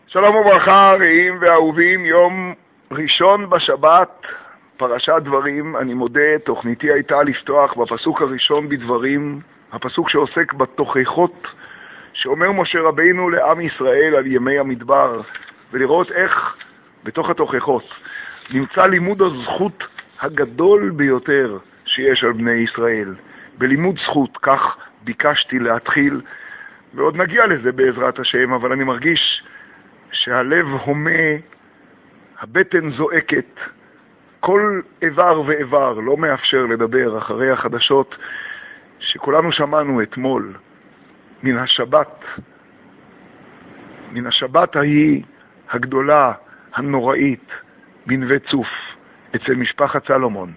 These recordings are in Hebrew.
שלום וברכה, רעים ואהובים, יום ראשון בשבת, פרשת דברים. אני מודה, תוכניתי הייתה לפתוח בפסוק הראשון בדברים, הפסוק שעוסק בתוכחות, שאומר משה רבינו לעם ישראל על ימי המדבר, ולראות איך בתוך התוכחות נמצא לימוד הזכות הגדול ביותר שיש על בני ישראל. בלימוד זכות, כך ביקשתי להתחיל, ועוד נגיע לזה בעזרת השם, אבל אני מרגיש שהלב הומה, הבטן זועקת, כל איבר ואיבר לא מאפשר לדבר אחרי החדשות שכולנו שמענו אתמול מן השבת ההיא הגדולה, הנוראית, בנווה צוף, אצל משפחת סלומון.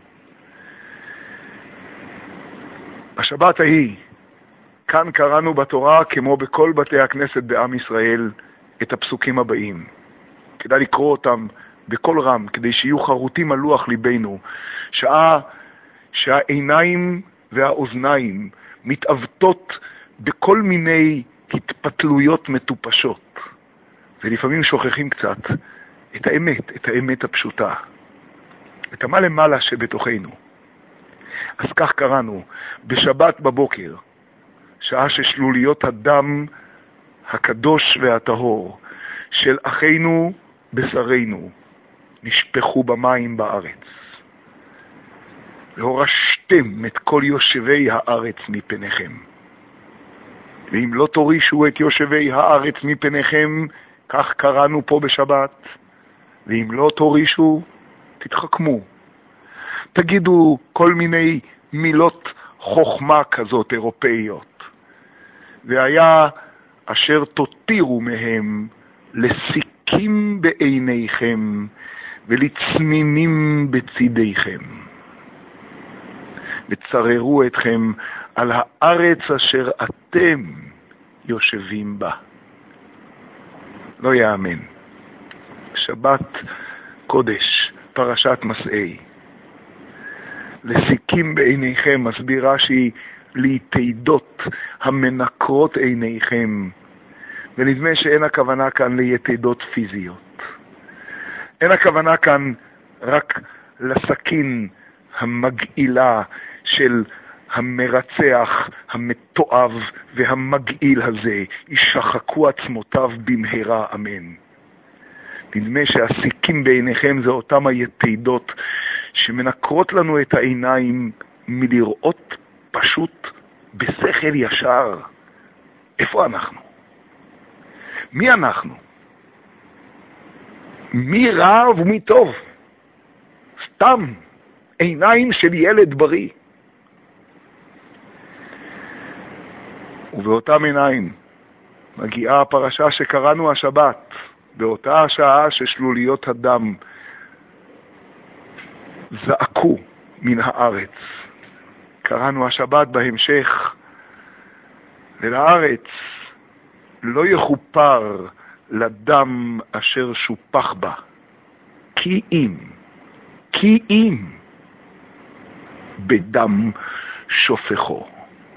השבת ההיא, כאן קראנו בתורה כמו בכל בתי הכנסת בעם ישראל את הפסוקים הבאים. כדאי לקרוא אותם בכל רם, כדי שיהיו חרוטים על לוח ליבנו, שעה שהעיניים והאוזניים מתעוותות בכל מיני התפתלויות מטופשות, ולפעמים שוכחים קצת את האמת הפשוטה, את המה למעלה שבתוכנו. אז כך קראנו בשבת בבוקר, שעה ששלוליות הדם הקדוש והטהור של אחינו בשרינו נשפכו במים בארץ. והורשתם את כל יושבי הארץ מפניכם. ואם לא תורישו את יושבי הארץ מפניכם, כך קראנו פה בשבת, ואם לא תורישו, תתחכמו. תגידו כל מיני מילות חוכמה כזאת אירופאיות. והיה אשר תותירו מהם לסיכים בעיניכם ולצנינים בצידיכם. וצררו אתכם על הארץ אשר אתם יושבים בה. לא יאמן. שבת קודש, פרשת מסעי. לסיכים בעיניכם, מסבירה שהיא ליתידות המנקרות עיניכם, ונדמה שאין הכוונה כאן ליתידות פיזיות. אין הכוונה כאן רק לסכין המגעילה של המרצח, המתועב והמגעיל הזה, ישחקו עצמותיו במהרה, אמן. נדמה שהסיכים בעיניכם זה אותם היתידות שמנקרות לנו את העיניים מלראות פשוט בשכל ישר. איפה אנחנו? מי אנחנו? מי רע ומי טוב? סתם עיניים של ילד בריא. ובאותם עיניים מגיעה הפרשה שקראנו השבת, באותה השעה ששלוליות הדם זעקו מן הארץ. קראנו השבת בהמשך, ולארץ לא יחופר לדם אשר שופח בה, כי אם בדם שופחו.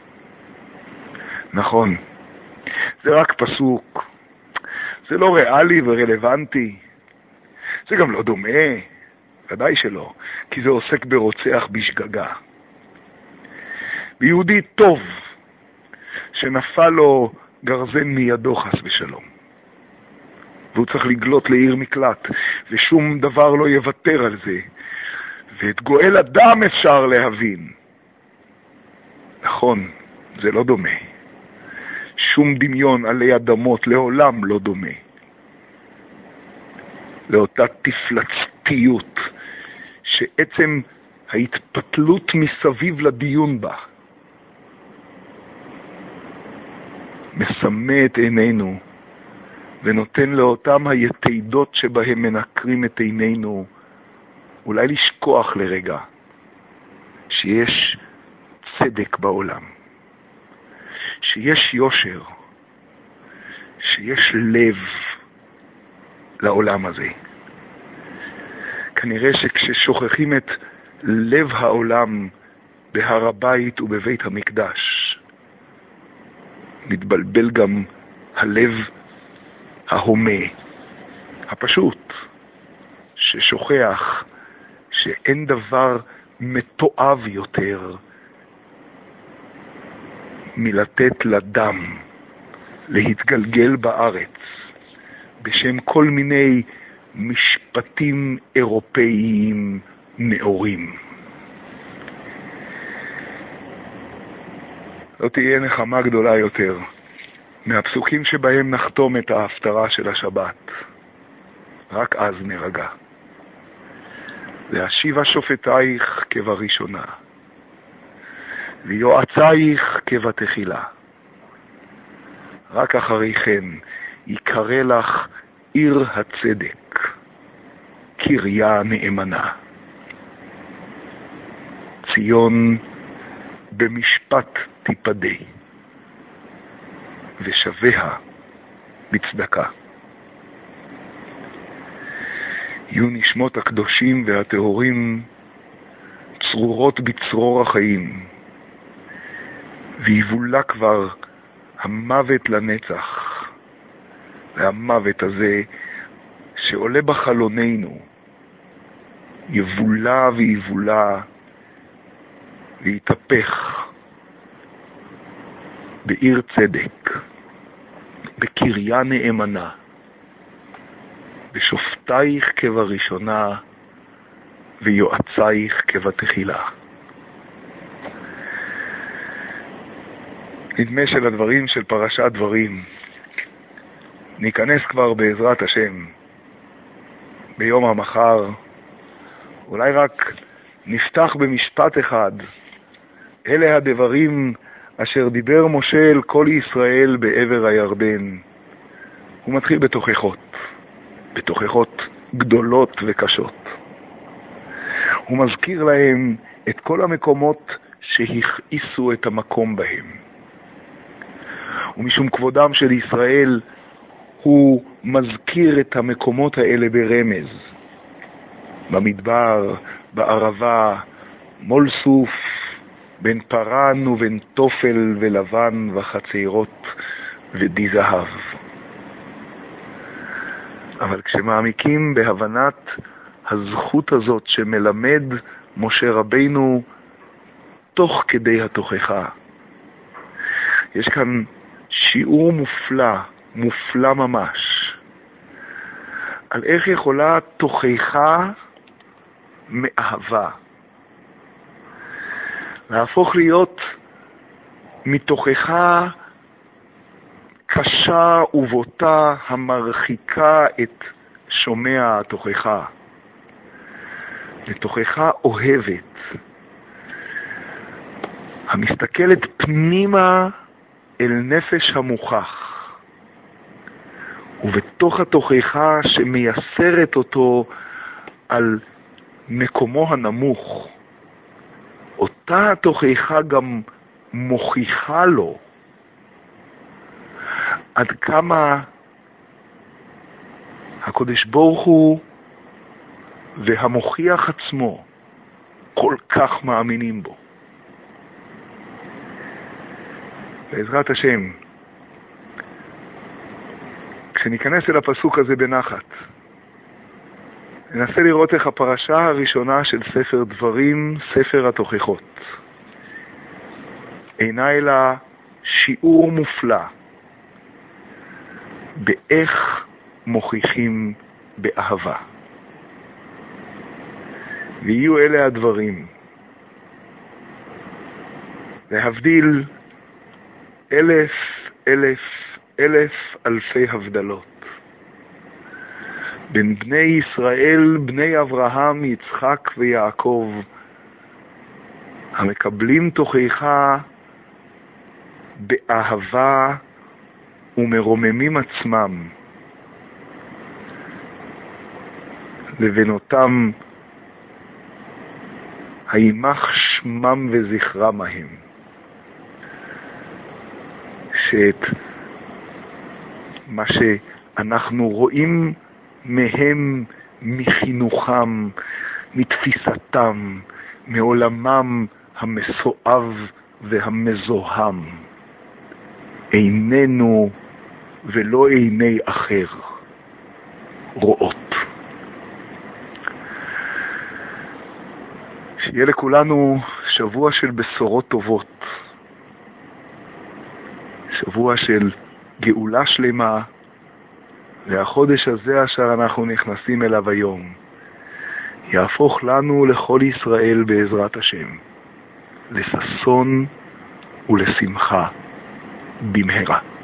נכון, זה רק פסוק, זה לא ריאלי ורלוונטי, זה גם לא דומה, ודאי שלא, כי זה עוסק ברוצח בשגגה. ביהודי טוב שנפל לו גרזן מידו חס ושלום, והוא צריך לגלות לעיר מקלט, ושום דבר לא יוותר על זה, ואת גואל אדם אפשר להבין. נכון, זה לא דומה. שום דמיון עלי אדמות לעולם לא דומה לאותה תפלצתיות שעצם ההתפתלות מסביב לדיון בה מסמא את עינינו ונותן לאותם היתידות שבהם מנקרים את עינינו אולי לשכוח לרגע שיש צדק בעולם, שיש יושר, שיש לב לעולם הזה. כנראה שכששוכחים את לב העולם בהר הבית ובבית המקדש, מתבלבל גם הלב ההומה הפשוט, ששוכח שאין דבר מתועב יותר מלתת לדם להתגלגל בארץ בשם כל מיני משפטים אירופאיים נאורים. לא תהיה נחמה גדולה יותר מהפסוקים שבהם נחתום את ההפטרה של השבת. רק אז נרגע. להשיבה שופטייך כבראשונה, ויועצייך כבתחילה. רק אחרי כן יקרא לך עיר הצדק, קריה נאמנה. ציון במשפט תיפדה, ושביה בצדקה. יהיו נשמות הקדושים והטהורים צרורות בצרור החיים, ויבולה כבר המוות לנצח. והמוות הזה שעולה בחלוננו יבולה ויבולה ויתהפך בעיר צדק, בקריה נאמנה, בשופטייך כבראשונה ויועצייך כבתחילה. נדמה שלדברים של פרשת דברים ניכנס כבר בעזרת השם ביום המחר. אולי רק נפתח במשפט אחד. אלה הדברים אשר דיבר משה אל כל ישראל בעבר הירדן. הוא מתחיל בתוכחות גדולות וקשות. הוא מזכיר להם את כל המקומות שהכעיסו את המקום בהם. ומשום כבודם של ישראל הוא מזכיר את המקומות האלה ברמז. במדבר, בערבה, מול סוף, בין פרן ובין תופל ולבן וחצרות ודי זהב. אבל כשמעמיקים בהבנת הזכות הזאת שמלמד משה רבינו תוך כדי התוכחה, יש כאן שיעור מופלא ממש, על איך יכולה תוכחה מאהבה להפוך להיות מתוכחה קשה ובוטה המרחיקה את שומע התוכחה לתוכחה אוהבת המסתכלת פנימה אל נפש המוכח, ובתוך התוכחה שמייסרת אותו על מקומו הנמוך, אותה התוכחה גם מוכיחה לו עד כמה הקדוש ברוך הוא והמוכיח עצמו כל כך מאמינים בו. בעזרת השם, כשניכנס אל הפסוק הזה בנחת, ננסה לראות איך הפרשה הראשונה של ספר דברים, ספר התוכחות, אינה אלא שיעור מופלא באיך מוכיחים באהבה. ויהיו אלה הדברים, להבדיל אלף אלפי הבדלות בין בני ישראל, בני אברהם, יצחק ויעקב, המקבלים תוכחה באהבה ומרוממים עצמם, לבין אותם הימח שמם וזכרם ההם, שאת מה שאנחנו רואים מהם, מחינוכם, מתפיסתם, מעולמם המסואב והמזוהם, איננו ולא עיני אחר, רואות. שיהיה לכולנו שבוע של בשורות טובות, שבוע של גאולה שלמה, והחודש הזה אשר אנחנו נכנסים אליו היום יהפוך לנו לכל ישראל בעזרת השם לששון ולשמחה במהרה.